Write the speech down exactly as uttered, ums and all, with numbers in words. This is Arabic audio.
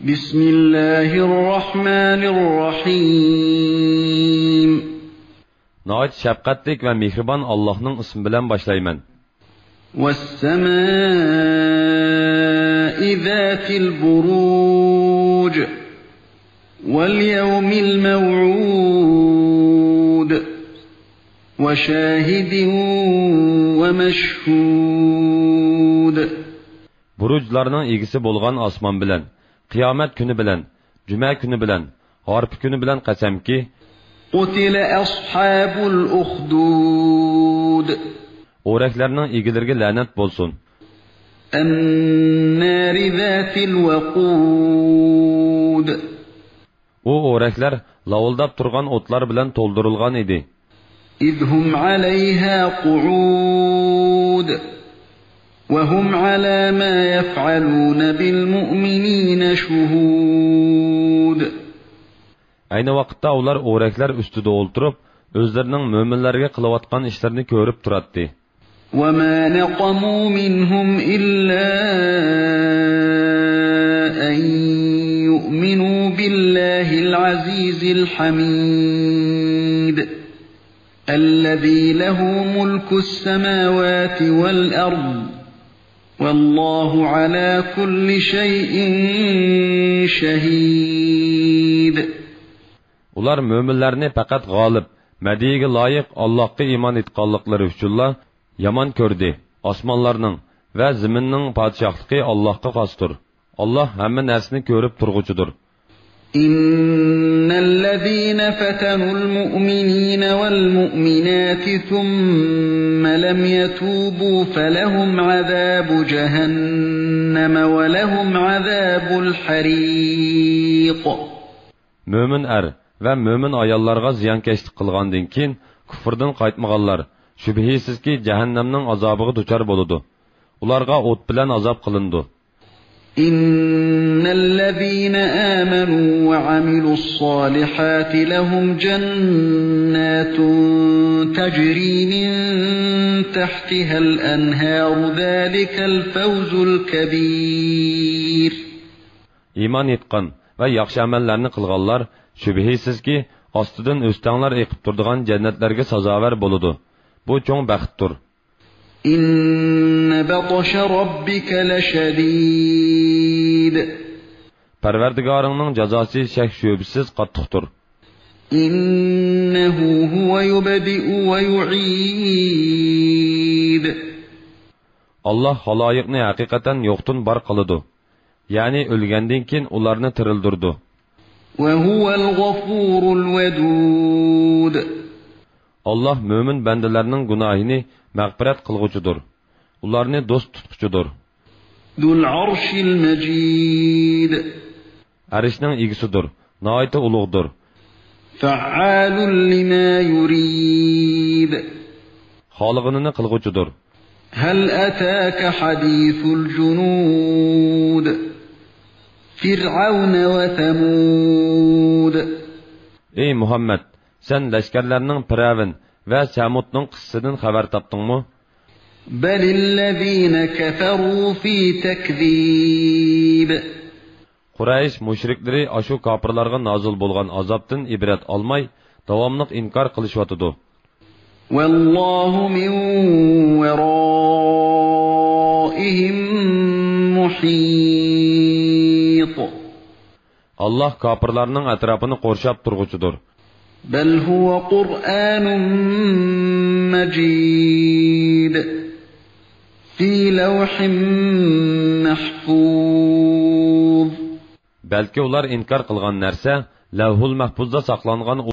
بسم الله الرحمن الرحيم نهايت şefqatlik ve mihriban Allah'ın ismi bilen başlayman. والسماء ذات البروج واليوم الموعود وشاهد ومشهود. Buruclarının ilgisi bolgan asman bilen, kıyamet günü bilen, cuma günü bilen, harp günü bilen qasamki, قتل أصحاب الأخدود o'raklarning egilirga la'nat bo'lsin. النار ذات الوقود O o'raklar lavuldab turgan o'tlar bilan to'ldirilgan edi. إذ هم عليها قعود وهم على ما يفعلون بالمؤمنين شهود. Ayni vaqtda ular o'raklar ustida o'ltirib, o'zlarining mo'minlarga qilayotgan ishlarini ko'rib turadi. وما نقموا منهم إلا أن يؤمنوا بالله العزيز الحميد الذي له ملك السماوات والأرض والله على كل شيء شهيد. Ular mo'minlarni faqat g'olib, madiyaga loyiq Allohga iymon etganliklari uchunla yomon ko'rdi. Osmonlarning va zaminning podshohligi Allohga xosdir. Alloh hamma narsani ko'rib turg'uchidir. إن الذين فتنوا المؤمنين والمؤمنات ثم لم يتوبوا فلهم عذاب جهنم ولهم عذاب الحريق. Mo'min er va mo'min ayollarga ziyonkashlik qilgandan keyin kufrdan qaytmaganlar shubhisizki jahannamning azobiga duchor bo'ladi. Ularga o't bilan azob qilindi. إن الذين آمنوا وعملوا الصالحات لهم جنات تجري من تحتها الأنهار ذلك الفوز الكبير. İman etqan ve yaxshi amallarni qilganlar shubhisizki ostidan o'stanglar eqib turadigan jannatlarga sazovar bo'ladi. Bu cho'ng baxtdir. إن بطش ربك لشديد. Parvardigarning jazosi shak shubsiz qattiqdir. إنه هو يبدئ ويعيد. Allah haloyiqni haqiqatan yo'qdan bar qiladi. Ya'ni o'lgandan keyin ularni tirildirdi. وهو الغفور الودود. Allah mo'min bandalarning gunohini mag'firat qilg'uchidir. Ularni do'st tutquchidir. ذو العرش المجيد. Arishning egisidir, nihoyat ulug'dir. فعال لما يريد. Xolig'ini qilg'uchidir. هل أتاك حديث الجنود فرعون وثمود. Ey Muhammed, sen lashkarlarning Firavun va Samudning qissasidan xabar topdingmi? بل الذين كفروا في تكذيب. Quraysh mushriklari ashu kofirlarga nozil bo'lgan azobdan ibrat olmay, davomli inkor qilishyotdi. والله من ورائهم محيط. Allah kofirlarning atrofini qo'rshab turg'uchidir. بل هو قرآن مجيد في لوح محفوظ. Balki ular inkor qilgan narsa Lavhul Mahfuzda saqlangan